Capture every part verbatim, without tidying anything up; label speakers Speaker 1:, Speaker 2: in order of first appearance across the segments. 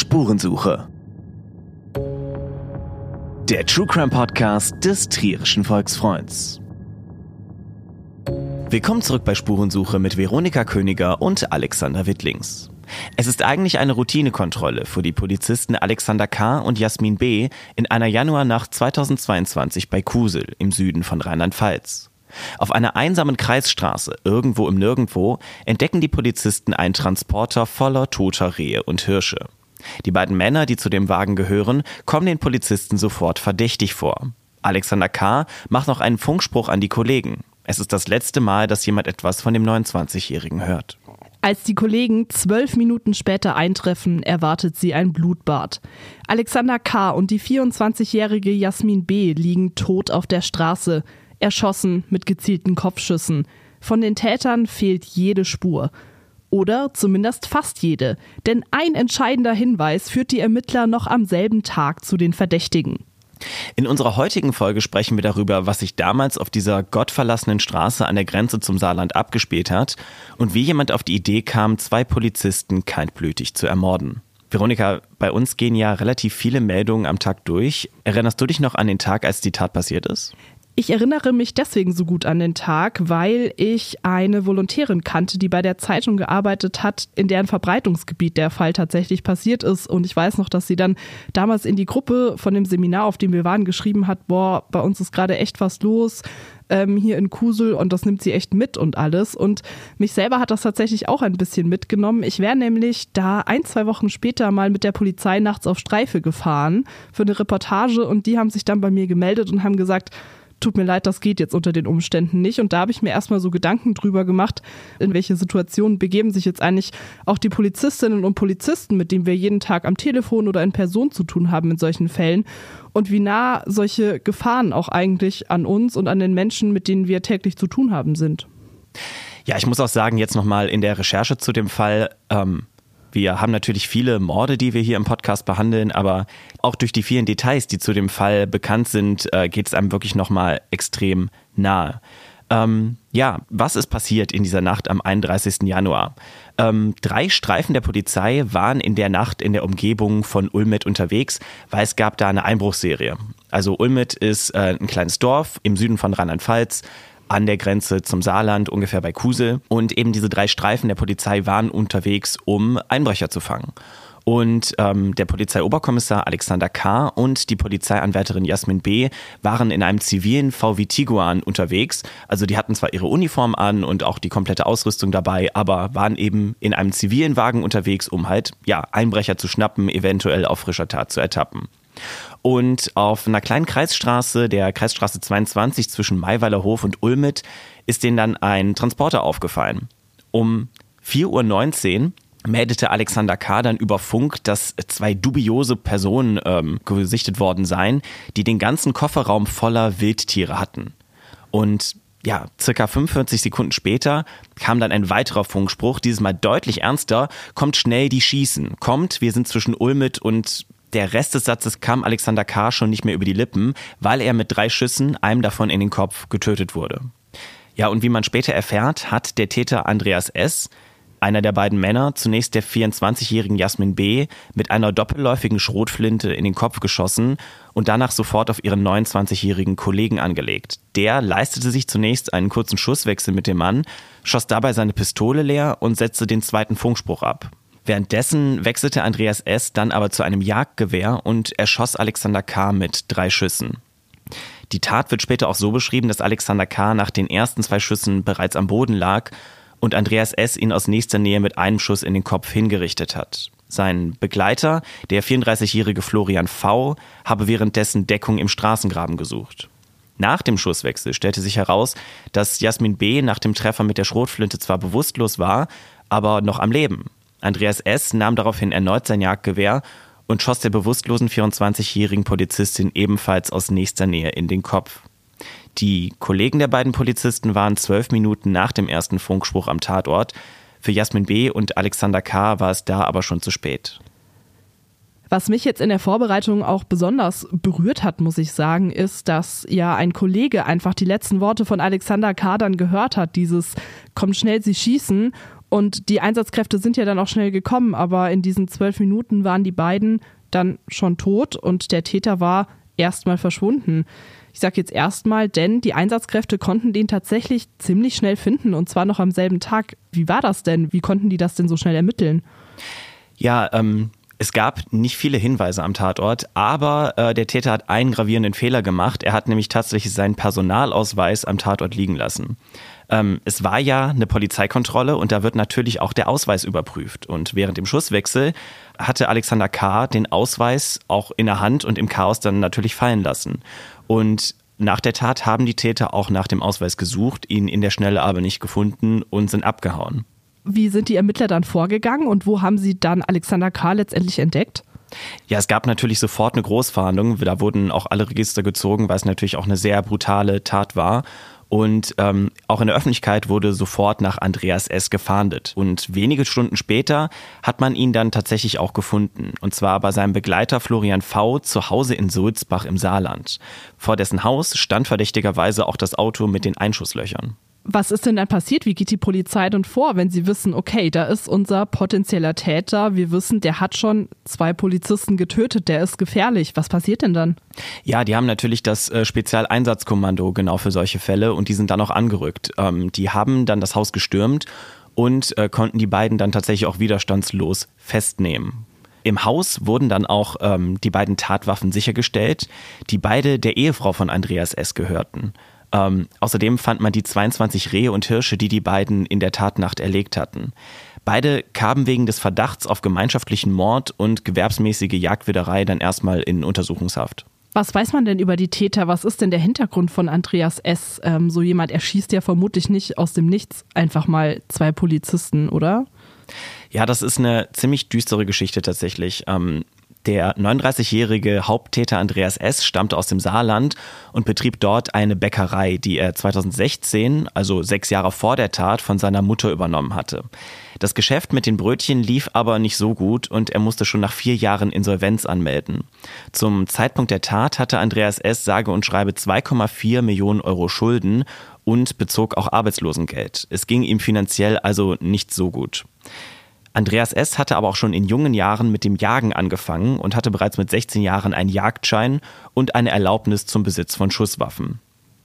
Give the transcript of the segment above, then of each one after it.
Speaker 1: Spurensuche. Der True Crime Podcast des Trierischen Volksfreunds. Willkommen zurück bei Spurensuche mit Veronika Königer und Alexander Wittlings. Es ist eigentlich eine Routinekontrolle für die Polizisten Alexander K. und Jasmin B. in einer Januarnacht zweitausendzweiundzwanzig bei Kusel im Süden von Rheinland-Pfalz. Auf einer einsamen Kreisstraße, irgendwo im Nirgendwo, entdecken die Polizisten einen Transporter voller toter Rehe und Hirsche. Die beiden Männer, die zu dem Wagen gehören, kommen den Polizisten sofort verdächtig vor. Alexander K. macht noch einen Funkspruch an die Kollegen. Es ist das letzte Mal, dass jemand etwas von dem neunundzwanzigjährigen hört.
Speaker 2: Als die Kollegen zwölf Minuten später eintreffen, erwartet sie ein Blutbad. Alexander K. und die vierundzwanzigjährige Jasmin B. liegen tot auf der Straße, erschossen mit gezielten Kopfschüssen. Von den Tätern fehlt jede Spur. Oder zumindest fast jede, denn ein entscheidender Hinweis führt die Ermittler noch am selben Tag zu den Verdächtigen.
Speaker 1: In unserer heutigen Folge sprechen wir darüber, was sich damals auf dieser gottverlassenen Straße an der Grenze zum Saarland abgespielt hat und wie jemand auf die Idee kam, zwei Polizisten kaltblütig zu ermorden. Veronika, bei uns gehen ja relativ viele Meldungen am Tag durch. Erinnerst du dich noch an den Tag, als die Tat passiert ist?
Speaker 2: Ich erinnere mich deswegen so gut an den Tag, weil ich eine Volontärin kannte, die bei der Zeitung gearbeitet hat, in deren Verbreitungsgebiet der Fall tatsächlich passiert ist. Und ich weiß noch, dass sie dann damals in die Gruppe von dem Seminar, auf dem wir waren, geschrieben hat, boah, bei uns ist gerade echt was los ähm, hier in Kusel und das nimmt sie echt mit und alles. Und mich selber hat das tatsächlich auch ein bisschen mitgenommen. Ich wäre nämlich da ein, zwei Wochen später mal mit der Polizei nachts auf Streife gefahren für eine Reportage und die haben sich dann bei mir gemeldet und haben gesagt, tut mir leid, das geht jetzt unter den Umständen nicht. Und da habe ich mir erstmal so Gedanken drüber gemacht, in welche Situationen begeben sich jetzt eigentlich auch die Polizistinnen und Polizisten, mit denen wir jeden Tag am Telefon oder in Person zu tun haben in solchen Fällen und wie nah solche Gefahren auch eigentlich an uns und an den Menschen, mit denen wir täglich zu tun haben, sind.
Speaker 1: Ja, ich muss auch sagen, jetzt nochmal in der Recherche zu dem Fall, ähm wir haben natürlich viele Morde, die wir hier im Podcast behandeln, aber auch durch die vielen Details, die zu dem Fall bekannt sind, äh, geht es einem wirklich nochmal extrem nahe. Ähm, ja, was ist passiert in dieser Nacht am einunddreißigsten Januar? Ähm, drei Streifen der Polizei waren in der Nacht in der Umgebung von Ulmet unterwegs, weil es gab da eine Einbruchsserie. Also Ulmet ist äh, ein kleines Dorf im Süden von Rheinland-Pfalz, an der Grenze zum Saarland, ungefähr bei Kusel. Und eben diese drei Streifen der Polizei waren unterwegs, um Einbrecher zu fangen. Und ähm, der Polizeioberkommissar Alexander K. und die Polizeianwärterin Jasmin B. waren in einem zivilen V W Tiguan unterwegs. Also die hatten zwar ihre Uniform an und auch die komplette Ausrüstung dabei, aber waren eben in einem zivilen Wagen unterwegs, um halt ja Einbrecher zu schnappen, eventuell auf frischer Tat zu ertappen. Und auf einer kleinen Kreisstraße, der Kreisstraße zweiundzwanzig zwischen Maiweiler Hof und Ulmet, ist denen dann ein Transporter aufgefallen. Um vier Uhr neunzehn meldete Alexander K. dann über Funk, dass zwei dubiose Personen ähm, gesichtet worden seien, die den ganzen Kofferraum voller Wildtiere hatten. Und ja, circa fünfundvierzig Sekunden später kam dann ein weiterer Funkspruch, dieses Mal deutlich ernster: kommt schnell, die schießen. Kommt, wir sind zwischen Ulmet und... Der Rest des Satzes kam Alexander K. schon nicht mehr über die Lippen, weil er mit drei Schüssen, einem davon in den Kopf, getötet wurde. Ja, und wie man später erfährt, hat der Täter Andreas S., einer der beiden Männer, zunächst der vierundzwanzigjährigen Jasmin B. mit einer doppelläufigen Schrotflinte in den Kopf geschossen und danach sofort auf ihren neunundzwanzigjährigen Kollegen angelegt. Der leistete sich zunächst einen kurzen Schusswechsel mit dem Mann, schoss dabei seine Pistole leer und setzte den zweiten Funkspruch ab. Währenddessen wechselte Andreas S. dann aber zu einem Jagdgewehr und erschoss Alexander K. mit drei Schüssen. Die Tat wird später auch so beschrieben, dass Alexander K. nach den ersten zwei Schüssen bereits am Boden lag und Andreas S. ihn aus nächster Nähe mit einem Schuss in den Kopf hingerichtet hat. Sein Begleiter, der vierunddreißigjährige Florian V., habe währenddessen Deckung im Straßengraben gesucht. Nach dem Schusswechsel stellte sich heraus, dass Jasmin B. nach dem Treffer mit der Schrotflinte zwar bewusstlos war, aber noch am Leben. Andreas S. nahm daraufhin erneut sein Jagdgewehr und schoss der bewusstlosen vierundzwanzigjährigen Polizistin ebenfalls aus nächster Nähe in den Kopf. Die Kollegen der beiden Polizisten waren zwölf Minuten nach dem ersten Funkspruch am Tatort. Für Jasmin B. und Alexander K. war es da aber schon zu spät.
Speaker 2: Was mich jetzt in der Vorbereitung auch besonders berührt hat, muss ich sagen, ist, dass ja ein Kollege einfach die letzten Worte von Alexander K. dann gehört hat, dieses „Kommt schnell, Sie schießen". Und die Einsatzkräfte sind ja dann auch schnell gekommen, aber in diesen zwölf Minuten waren die beiden dann schon tot und der Täter war erstmal verschwunden. Ich sage jetzt erstmal, denn die Einsatzkräfte konnten den tatsächlich ziemlich schnell finden und zwar noch am selben Tag. Wie war das denn? Wie konnten die das denn so schnell ermitteln?
Speaker 1: Ja, ähm, es gab nicht viele Hinweise am Tatort, aber äh, der Täter hat einen gravierenden Fehler gemacht. Er hat nämlich tatsächlich seinen Personalausweis am Tatort liegen lassen. Ähm, es war ja eine Polizeikontrolle und da wird natürlich auch der Ausweis überprüft. Und während dem Schusswechsel hatte Alexander K. den Ausweis auch in der Hand und im Chaos dann natürlich fallen lassen. Und nach der Tat haben die Täter auch nach dem Ausweis gesucht, ihn in der Schnelle aber nicht gefunden und sind abgehauen.
Speaker 2: Wie sind die Ermittler dann vorgegangen und wo haben sie dann Alexander K. letztendlich entdeckt?
Speaker 1: Ja, es gab natürlich sofort eine Großfahndung. Da wurden auch alle Register gezogen, weil es natürlich auch eine sehr brutale Tat war. Und ähm, auch in der Öffentlichkeit wurde sofort nach Andreas S. gefahndet. Und wenige Stunden später hat man ihn dann tatsächlich auch gefunden. Und zwar bei seinem Begleiter Florian V. zu Hause in Sulzbach im Saarland. Vor dessen Haus stand verdächtigerweise auch das Auto mit den Einschusslöchern.
Speaker 2: Was ist denn dann passiert? Wie geht die Polizei dann vor, wenn sie wissen, okay, da ist unser potenzieller Täter, wir wissen, der hat schon zwei Polizisten getötet, der ist gefährlich. Was passiert denn dann?
Speaker 1: Ja, die haben natürlich das äh, Spezialeinsatzkommando genau für solche Fälle und die sind dann auch angerückt. Ähm, die haben dann das Haus gestürmt und äh, konnten die beiden dann tatsächlich auch widerstandslos festnehmen. Im Haus wurden dann auch ähm, die beiden Tatwaffen sichergestellt, die beide der Ehefrau von Andreas S. gehörten. Ähm, außerdem fand man die zweiundzwanzig Rehe und Hirsche, die die beiden in der Tatnacht erlegt hatten. Beide kamen wegen des Verdachts auf gemeinschaftlichen Mord und gewerbsmäßige Jagdwilderei dann erstmal in Untersuchungshaft.
Speaker 2: Was weiß man denn über die Täter? Was ist denn der Hintergrund von Andreas S.? Ähm, so jemand erschießt ja vermutlich nicht aus dem Nichts einfach mal zwei Polizisten, oder?
Speaker 1: Ja, das ist eine ziemlich düstere Geschichte tatsächlich. Ähm, Der neununddreißigjährige Haupttäter Andreas S. stammte aus dem Saarland und betrieb dort eine Bäckerei, die er zweitausendsechzehn, also sechs Jahre vor der Tat, von seiner Mutter übernommen hatte. Das Geschäft mit den Brötchen lief aber nicht so gut und er musste schon nach vier Jahren Insolvenz anmelden. Zum Zeitpunkt der Tat hatte Andreas S. sage und schreibe zwei Komma vier Millionen Euro Schulden und bezog auch Arbeitslosengeld. Es ging ihm finanziell also nicht so gut. Andreas S. hatte aber auch schon in jungen Jahren mit dem Jagen angefangen und hatte bereits mit sechzehn Jahren einen Jagdschein und eine Erlaubnis zum Besitz von Schusswaffen.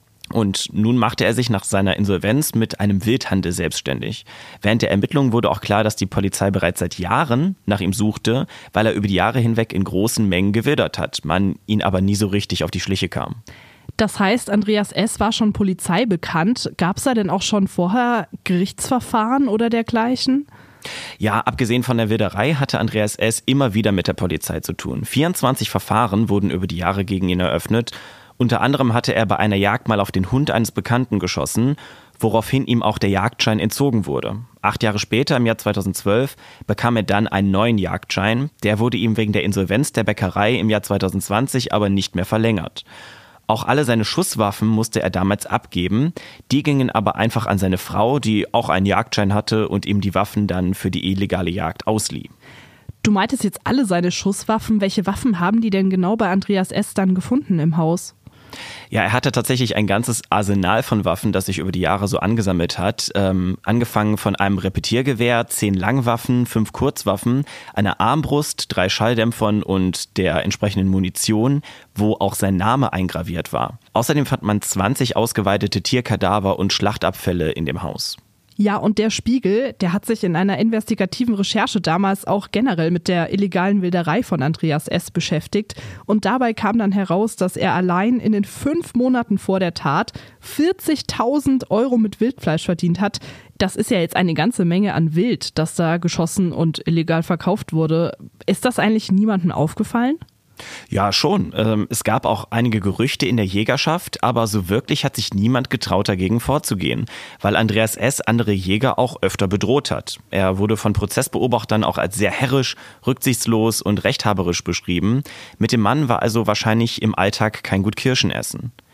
Speaker 1: Und nun machte er sich nach seiner Insolvenz mit einem Wildhandel selbstständig. Während der Ermittlungen wurde auch klar, dass die Polizei bereits seit Jahren nach ihm suchte, weil er über die Jahre hinweg in großen Mengen gewildert hat, man ihn aber nie so richtig auf die Schliche kam.
Speaker 2: Das heißt, Andreas S. war schon Polizei bekannt. Gab es da denn auch schon vorher Gerichtsverfahren oder dergleichen?
Speaker 1: Ja, abgesehen von der Wilderei hatte Andreas S. immer wieder mit der Polizei zu tun. vierundzwanzig Verfahren wurden über die Jahre gegen ihn eröffnet. Unter anderem hatte er bei einer Jagd mal auf den Hund eines Bekannten geschossen, woraufhin ihm auch der Jagdschein entzogen wurde. Acht Jahre später, im Jahr zweitausendzwölf, bekam er dann einen neuen Jagdschein. Der wurde ihm wegen der Insolvenz der Bäckerei im Jahr zweitausendzwanzig aber nicht mehr verlängert. Auch alle seine Schusswaffen musste er damals abgeben. Die gingen aber einfach an seine Frau, die auch einen Jagdschein hatte und ihm die Waffen dann für die illegale Jagd auslieh.
Speaker 2: Du meintest jetzt alle seine Schusswaffen. Welche Waffen haben die denn genau bei Andreas S. dann gefunden im Haus?
Speaker 1: Ja, er hatte tatsächlich ein ganzes Arsenal von Waffen, das sich über die Jahre so angesammelt hat. Ähm, angefangen von einem Repetiergewehr, zehn Langwaffen, fünf Kurzwaffen, einer Armbrust, drei Schalldämpfern und der entsprechenden Munition, wo auch sein Name eingraviert war. Außerdem fand man zwanzig ausgeweidete Tierkadaver und Schlachtabfälle in dem Haus.
Speaker 2: Ja, und der Spiegel, der hat sich in einer investigativen Recherche damals auch generell mit der illegalen Wilderei von Andreas S. beschäftigt. Und dabei kam dann heraus, dass er allein in den fünf Monaten vor der Tat vierzigtausend Euro mit Wildfleisch verdient hat. Das ist ja jetzt eine ganze Menge an Wild, das da geschossen und illegal verkauft wurde. Ist das eigentlich niemandem aufgefallen?
Speaker 1: Ja, schon. Es gab auch einige Gerüchte in der Jägerschaft, aber so wirklich hat sich niemand getraut, dagegen vorzugehen, weil Andreas S. andere Jäger auch öfter bedroht hat. Er wurde von Prozessbeobachtern auch als sehr herrisch, rücksichtslos und rechthaberisch beschrieben. Mit dem Mann war also wahrscheinlich im Alltag kein gut Kirschen essen.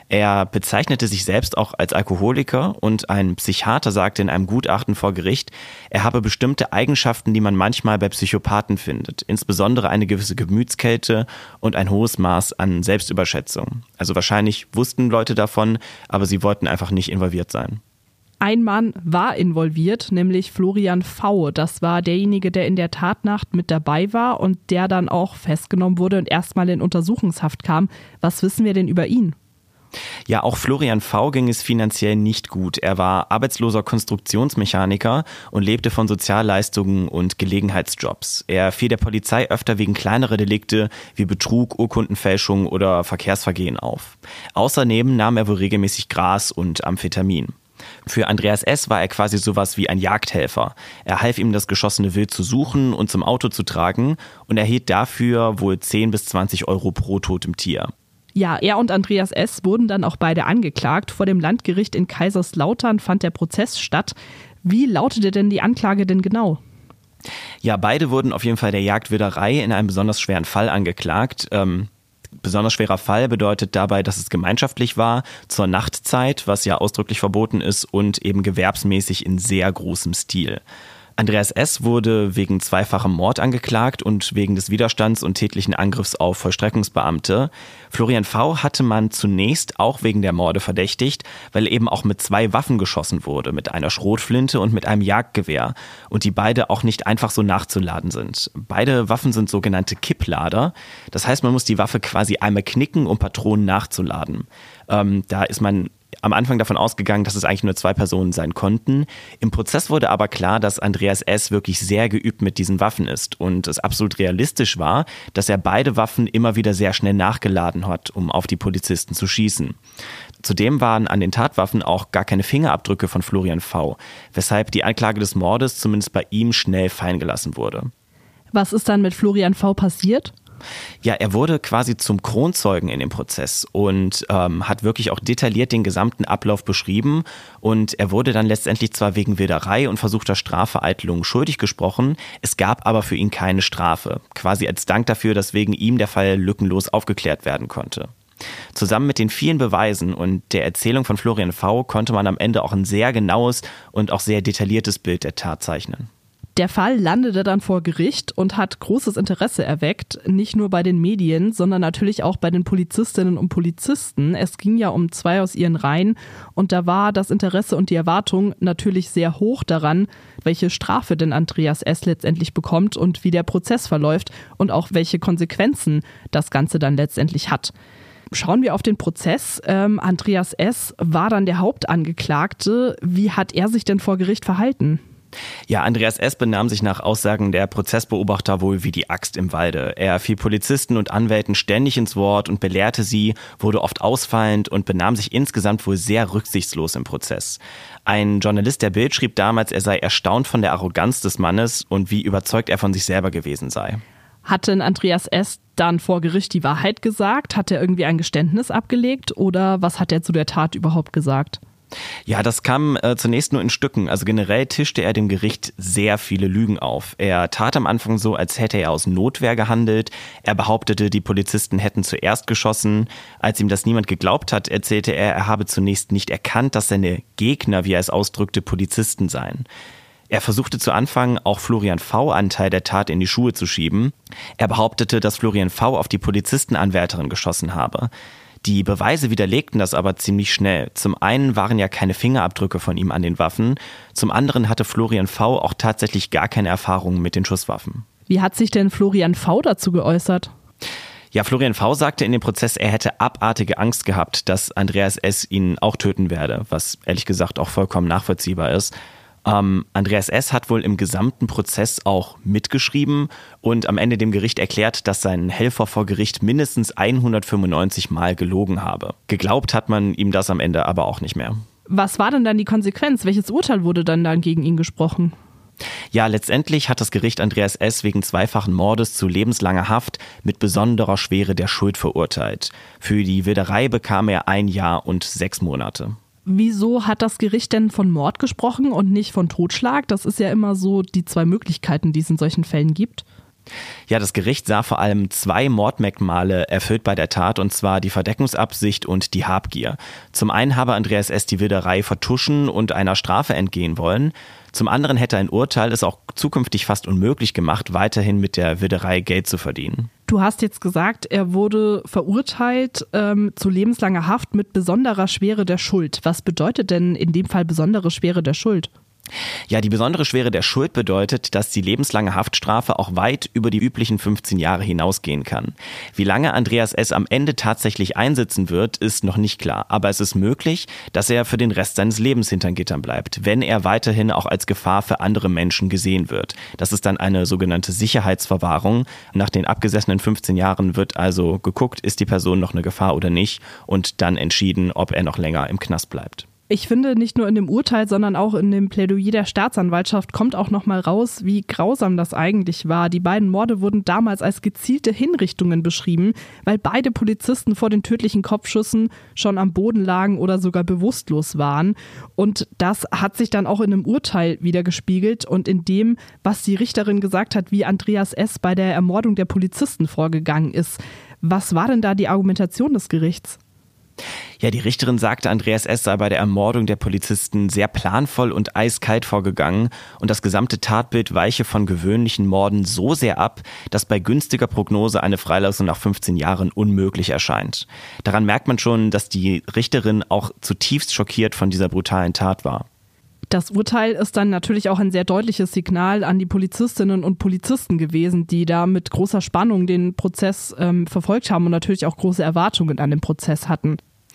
Speaker 1: Er bezeichnete sich selbst auch als Alkoholiker und ein Psychiater sagte in einem Gutachten vor Gericht, er habe bestimmte Eigenschaften, die man manchmal bei Psychopathen findet, insbesondere eine gewisse Gemütskälte und ein hohes Maß an Selbstüberschätzung. Also wahrscheinlich wussten Leute davon, aber sie wollten einfach nicht involviert sein.
Speaker 2: Ein Mann war involviert, nämlich Florian V. Das war derjenige, der in der Tatnacht mit dabei war und der dann auch festgenommen wurde und erstmal in Untersuchungshaft kam. Was wissen wir denn über ihn?
Speaker 1: Ja, auch Florian V. ging es finanziell nicht gut. Er war arbeitsloser Konstruktionsmechaniker und lebte von Sozialleistungen und Gelegenheitsjobs. Er fiel der Polizei öfter wegen kleinerer Delikte wie Betrug, Urkundenfälschung oder Verkehrsvergehen auf. Außerdem nahm er wohl regelmäßig Gras und Amphetamin. Für Andreas S. war er quasi sowas wie ein Jagdhelfer. Er half ihm, das geschossene Wild zu suchen und zum Auto zu tragen und erhielt dafür wohl zehn bis zwanzig Euro pro totem Tier.
Speaker 2: Ja, er und Andreas S. wurden dann auch beide angeklagt. Vor dem Landgericht in Kaiserslautern fand der Prozess statt. Wie lautete denn die Anklage denn genau?
Speaker 1: Ja, beide wurden auf jeden Fall der Jagdwilderei in einem besonders schweren Fall angeklagt. Ähm, besonders schwerer Fall bedeutet dabei, dass es gemeinschaftlich war, zur Nachtzeit, was ja ausdrücklich verboten ist, und eben gewerbsmäßig in sehr großem Stil. Andreas S. wurde wegen zweifachem Mord angeklagt und wegen des Widerstands und tätlichen Angriffs auf Vollstreckungsbeamte. Florian V. hatte man zunächst auch wegen der Morde verdächtigt, weil eben auch mit zwei Waffen geschossen wurde, mit einer Schrotflinte und mit einem Jagdgewehr und die beide auch nicht einfach so nachzuladen sind. Beide Waffen sind sogenannte Kipplader. Das heißt, man muss die Waffe quasi einmal knicken, um Patronen nachzuladen. Ähm, da ist man am Anfang davon ausgegangen, dass es eigentlich nur zwei Personen sein konnten. Im Prozess wurde aber klar, dass Andreas S. wirklich sehr geübt mit diesen Waffen ist und es absolut realistisch war, dass er beide Waffen immer wieder sehr schnell nachgeladen hat, um auf die Polizisten zu schießen. Zudem waren an den Tatwaffen auch gar keine Fingerabdrücke von Florian V., weshalb die Anklage des Mordes zumindest bei ihm schnell fallen gelassen wurde.
Speaker 2: Was ist dann mit Florian V. passiert?
Speaker 1: Ja, er wurde quasi zum Kronzeugen in dem Prozess und ähm, hat wirklich auch detailliert den gesamten Ablauf beschrieben und er wurde dann letztendlich zwar wegen Wilderei und versuchter Strafvereitelung schuldig gesprochen, es gab aber für ihn keine Strafe, quasi als Dank dafür, dass wegen ihm der Fall lückenlos aufgeklärt werden konnte. Zusammen mit den vielen Beweisen und der Erzählung von Florian V. konnte man am Ende auch ein sehr genaues und auch sehr detailliertes Bild der Tat zeichnen.
Speaker 2: Der Fall landete dann vor Gericht und hat großes Interesse erweckt, nicht nur bei den Medien, sondern natürlich auch bei den Polizistinnen und Polizisten. Es ging ja um zwei aus ihren Reihen und da war das Interesse und die Erwartung natürlich sehr hoch daran, welche Strafe denn Andreas S. letztendlich bekommt und wie der Prozess verläuft und auch welche Konsequenzen das Ganze dann letztendlich hat. Schauen wir auf den Prozess. Ähm, Andreas S. war dann der Hauptangeklagte. Wie hat er sich denn vor Gericht verhalten?
Speaker 1: Ja, Andreas S. benahm sich nach Aussagen der Prozessbeobachter wohl wie die Axt im Walde. Er fiel Polizisten und Anwälten ständig ins Wort und belehrte sie, wurde oft ausfallend und benahm sich insgesamt wohl sehr rücksichtslos im Prozess. Ein Journalist der Bild schrieb damals, er sei erstaunt von der Arroganz des Mannes und wie überzeugt er von sich selber gewesen sei.
Speaker 2: Hat denn Andreas S. dann vor Gericht die Wahrheit gesagt? Hat er irgendwie ein Geständnis abgelegt oder was hat er zu der Tat überhaupt gesagt?
Speaker 1: Ja, das kam äh, zunächst nur in Stücken. Also generell tischte er dem Gericht sehr viele Lügen auf. Er tat am Anfang so, als hätte er aus Notwehr gehandelt. Er behauptete, die Polizisten hätten zuerst geschossen. Als ihm das niemand geglaubt hat, erzählte er, er habe zunächst nicht erkannt, dass seine Gegner, wie er es ausdrückte, Polizisten seien. Er versuchte zu Anfang, auch Florian V. Anteil der Tat in die Schuhe zu schieben. Er behauptete, dass Florian V. auf die Polizistenanwärterin geschossen habe. Die Beweise widerlegten das aber ziemlich schnell. Zum einen waren ja keine Fingerabdrücke von ihm an den Waffen, zum anderen hatte Florian V. auch tatsächlich gar keine Erfahrung mit den Schusswaffen.
Speaker 2: Wie hat sich denn Florian V. dazu geäußert?
Speaker 1: Ja, Florian V. sagte in dem Prozess, er hätte abartige Angst gehabt, dass Andreas S. ihn auch töten werde, was ehrlich gesagt auch vollkommen nachvollziehbar ist. Ähm, Andreas S. hat wohl im gesamten Prozess auch mitgeschrieben und am Ende dem Gericht erklärt, dass sein Helfer vor Gericht mindestens hundertfünfundneunzig Mal gelogen habe. Geglaubt hat man ihm das am Ende aber auch nicht mehr.
Speaker 2: Was war denn dann die Konsequenz? Welches Urteil wurde dann, dann gegen ihn gesprochen?
Speaker 1: Ja, letztendlich hat das Gericht Andreas S. wegen zweifachen Mordes zu lebenslanger Haft mit besonderer Schwere der Schuld verurteilt. Für die Wilderei bekam er ein Jahr und sechs Monate.
Speaker 2: Wieso hat das Gericht denn von Mord gesprochen und nicht von Totschlag? Das ist ja immer so die zwei Möglichkeiten, die es in solchen Fällen gibt.
Speaker 1: Ja, das Gericht sah vor allem zwei Mordmerkmale erfüllt bei der Tat, und zwar die Verdeckungsabsicht und die Habgier. Zum einen habe Andreas S. die Wilderei vertuschen und einer Strafe entgehen wollen. Zum anderen hätte ein Urteil es auch zukünftig fast unmöglich gemacht, weiterhin mit der Wilderei Geld zu verdienen.
Speaker 2: Du hast jetzt gesagt, er wurde verurteilt ähm, zu lebenslanger Haft mit besonderer Schwere der Schuld. Was bedeutet denn in dem Fall besondere Schwere der Schuld?
Speaker 1: Ja, die besondere Schwere der Schuld bedeutet, dass die lebenslange Haftstrafe auch weit über die üblichen fünfzehn Jahre hinausgehen kann. Wie lange Andreas S. am Ende tatsächlich einsitzen wird, ist noch nicht klar. Aber es ist möglich, dass er für den Rest seines Lebens hinter Gittern bleibt, wenn er weiterhin auch als Gefahr für andere Menschen gesehen wird. Das ist dann eine sogenannte Sicherheitsverwahrung. Nach den abgesessenen fünfzehn Jahren wird also geguckt, ist die Person noch eine Gefahr oder nicht, und dann entschieden, ob er noch länger im Knast bleibt.
Speaker 2: Ich finde, nicht nur in dem Urteil, sondern auch in dem Plädoyer der Staatsanwaltschaft kommt auch nochmal raus, wie grausam das eigentlich war. Die beiden Morde wurden damals als gezielte Hinrichtungen beschrieben, weil beide Polizisten vor den tödlichen Kopfschüssen schon am Boden lagen oder sogar bewusstlos waren. Und das hat sich dann auch in einem Urteil wieder gespiegelt und in dem, was die Richterin gesagt hat, wie Andreas S. bei der Ermordung der Polizisten vorgegangen ist. Was war denn da die Argumentation des Gerichts?
Speaker 1: Ja, die Richterin sagte, Andreas S. sei bei der Ermordung der Polizisten sehr planvoll und eiskalt vorgegangen und das gesamte Tatbild weiche von gewöhnlichen Morden so sehr ab, dass bei günstiger Prognose eine Freilassung nach fünfzehn Jahren unmöglich erscheint. Daran merkt man schon, dass die Richterin auch zutiefst schockiert von dieser brutalen Tat war.
Speaker 2: Das Urteil ist dann natürlich auch ein sehr deutliches Signal an die Polizistinnen und Polizisten gewesen, die da mit großer Spannung den Prozess ähm, verfolgt haben und natürlich auch große Erwartungen an den Prozess hatten.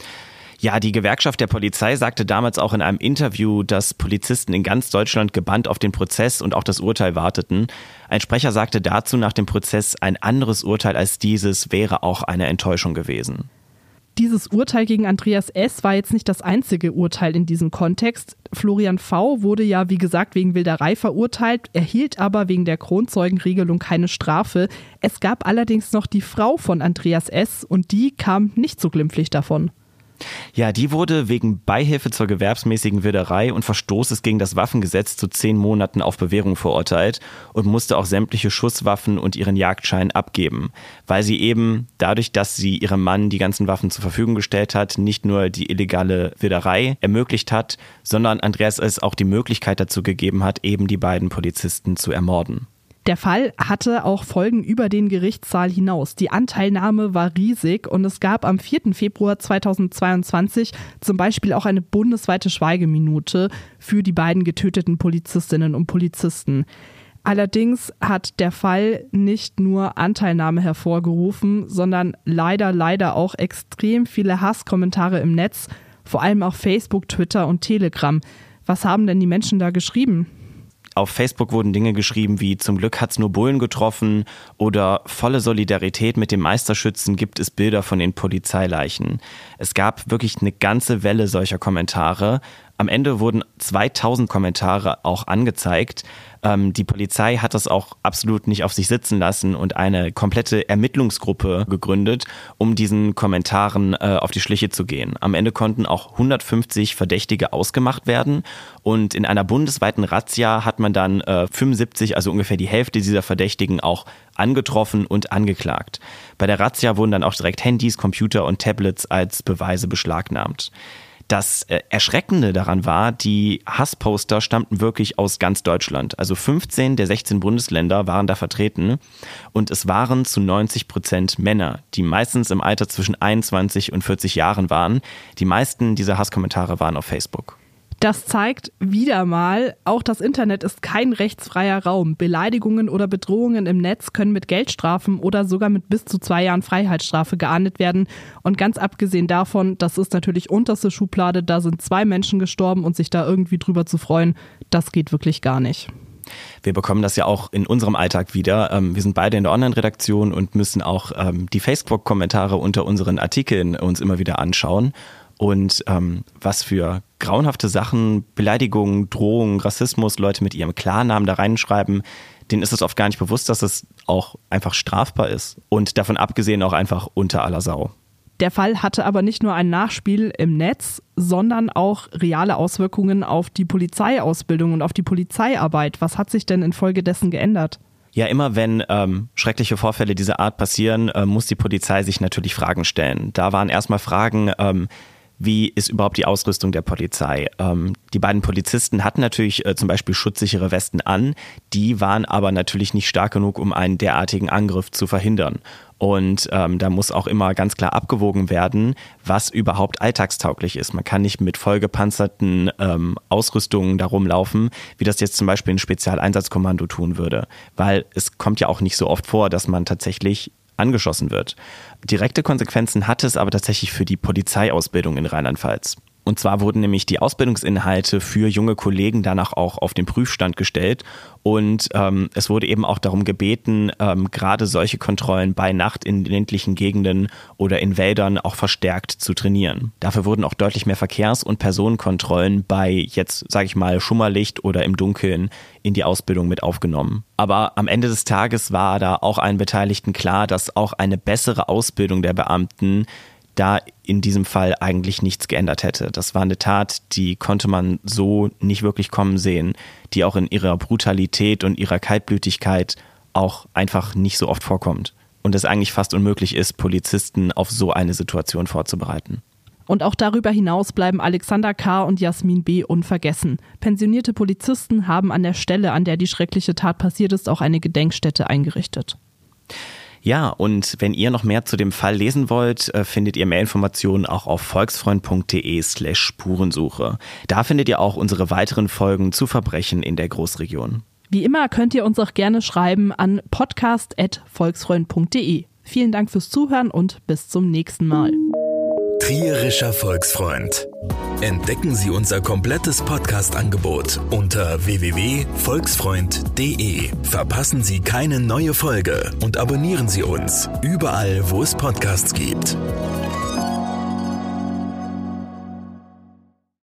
Speaker 1: Ja, die Gewerkschaft der Polizei sagte damals auch in einem Interview, dass Polizisten in ganz Deutschland gebannt auf den Prozess und auch das Urteil warteten. Ein Sprecher sagte dazu nach dem Prozess, ein anderes Urteil als dieses wäre auch eine Enttäuschung gewesen.
Speaker 2: Dieses Urteil gegen Andreas S. war jetzt nicht das einzige Urteil in diesem Kontext. Florian V. wurde ja, wie gesagt, wegen Wilderei verurteilt, erhielt aber wegen der Kronzeugenregelung keine Strafe. Es gab allerdings noch die Frau von Andreas S. und die kam nicht so glimpflich davon.
Speaker 1: Ja, die wurde wegen Beihilfe zur gewerbsmäßigen Wilderei und Verstoßes gegen das Waffengesetz zu zehn Monaten auf Bewährung verurteilt und musste auch sämtliche Schusswaffen und ihren Jagdschein abgeben, weil sie eben dadurch, dass sie ihrem Mann die ganzen Waffen zur Verfügung gestellt hat, nicht nur die illegale Wilderei ermöglicht hat, sondern Andreas es auch die Möglichkeit dazu gegeben hat, eben die beiden Polizisten zu ermorden.
Speaker 2: Der Fall hatte auch Folgen über den Gerichtssaal hinaus. Die Anteilnahme war riesig und es gab am vierten Februar zweitausendzweiundzwanzig zum Beispiel auch eine bundesweite Schweigeminute für die beiden getöteten Polizistinnen und Polizisten. Allerdings hat der Fall nicht nur Anteilnahme hervorgerufen, sondern leider, leider auch extrem viele Hasskommentare im Netz, vor allem auf Facebook, Twitter und Telegram. Was haben denn die Menschen da geschrieben?
Speaker 1: Auf Facebook wurden Dinge geschrieben wie zum Glück hat's nur Bullen getroffen oder volle Solidarität mit dem Meisterschützen, gibt es Bilder von den Polizeileichen. Es gab wirklich eine ganze Welle solcher Kommentare. Am Ende wurden zweitausend Kommentare auch angezeigt. Ähm, die Polizei hat das auch absolut nicht auf sich sitzen lassen und eine komplette Ermittlungsgruppe gegründet, um diesen Kommentaren äh, auf die Schliche zu gehen. Am Ende konnten auch hundertfünfzig Verdächtige ausgemacht werden und in einer bundesweiten Razzia hat man dann äh, fünfundsiebzig, also ungefähr die Hälfte dieser Verdächtigen auch angetroffen und angeklagt. Bei der Razzia wurden dann auch direkt Handys, Computer und Tablets als Beweise beschlagnahmt. Das Erschreckende daran war, die Hassposter stammten wirklich aus ganz Deutschland. Also fünfzehn der sechzehn Bundesländer waren da vertreten und es waren zu neunzig Prozent Männer, die meistens im Alter zwischen einundzwanzig und vierzig Jahren waren. Die meisten dieser Hasskommentare waren auf Facebook.
Speaker 2: Das zeigt wieder mal, auch das Internet ist kein rechtsfreier Raum. Beleidigungen oder Bedrohungen im Netz können mit Geldstrafen oder sogar mit bis zu zwei Jahren Freiheitsstrafe geahndet werden. Und ganz abgesehen davon, das ist natürlich unterste Schublade, da sind zwei Menschen gestorben und sich da irgendwie drüber zu freuen, das geht wirklich gar nicht.
Speaker 1: Wir bekommen das ja auch in unserem Alltag wieder. Wir sind beide in der Online-Redaktion und müssen auch die Facebook-Kommentare unter unseren Artikeln uns immer wieder anschauen. Und ähm, was für grauenhafte Sachen, Beleidigungen, Drohungen, Rassismus Leute mit ihrem Klarnamen da reinschreiben, denen ist es oft gar nicht bewusst, dass es auch einfach strafbar ist. Und davon abgesehen auch einfach unter aller Sau.
Speaker 2: Der Fall hatte aber nicht nur ein Nachspiel im Netz, sondern auch reale Auswirkungen auf die Polizeiausbildung und auf die Polizeiarbeit. Was hat sich denn infolgedessen geändert?
Speaker 1: Ja, immer wenn ähm, schreckliche Vorfälle dieser Art passieren, äh, muss die Polizei sich natürlich Fragen stellen. Da waren erstmal Fragen, ähm, wie ist überhaupt die Ausrüstung der Polizei? Ähm, die beiden Polizisten hatten natürlich äh, zum Beispiel schutzsichere Westen an, die waren aber natürlich nicht stark genug, um einen derartigen Angriff zu verhindern. Und ähm, da muss auch immer ganz klar abgewogen werden, was überhaupt alltagstauglich ist. Man kann nicht mit vollgepanzerten ähm, Ausrüstungen da rumlaufen, wie das jetzt zum Beispiel ein Spezialeinsatzkommando tun würde. Weil es kommt ja auch nicht so oft vor, dass man tatsächlich angeschossen wird. Direkte Konsequenzen hatte es aber tatsächlich für die Polizeiausbildung in Rheinland-Pfalz. Und zwar wurden nämlich die Ausbildungsinhalte für junge Kollegen danach auch auf den Prüfstand gestellt und ähm, es wurde eben auch darum gebeten, ähm, gerade solche Kontrollen bei Nacht in ländlichen Gegenden oder in Wäldern auch verstärkt zu trainieren. Dafür wurden auch deutlich mehr Verkehrs- und Personenkontrollen bei jetzt, sage ich mal, Schummerlicht oder im Dunkeln in die Ausbildung mit aufgenommen. Aber am Ende des Tages war da auch allen Beteiligten klar, dass auch eine bessere Ausbildung der Beamten da in diesem Fall eigentlich nichts geändert hätte. Das war eine Tat, die konnte man so nicht wirklich kommen sehen, die auch in ihrer Brutalität und ihrer Kaltblütigkeit auch einfach nicht so oft vorkommt. Und es eigentlich fast unmöglich ist, Polizisten auf so eine Situation vorzubereiten.
Speaker 2: Und auch darüber hinaus bleiben Alexander K. und Jasmin B. unvergessen. Pensionierte Polizisten haben an der Stelle, an der die schreckliche Tat passiert ist, auch eine Gedenkstätte eingerichtet.
Speaker 1: Ja, und wenn ihr noch mehr zu dem Fall lesen wollt, findet ihr mehr Informationen auch auf volksfreund.de slash Spurensuche. Da findet ihr auch unsere weiteren Folgen zu Verbrechen in der Großregion.
Speaker 2: Wie immer könnt ihr uns auch gerne schreiben an podcast at volksfreund punkt de. Vielen Dank fürs Zuhören und bis zum nächsten Mal.
Speaker 3: Trierischer Volksfreund. Entdecken Sie unser komplettes Podcast-Angebot unter w w w punkt volksfreund punkt de. Verpassen Sie keine neue Folge und abonnieren Sie uns überall, wo es Podcasts gibt.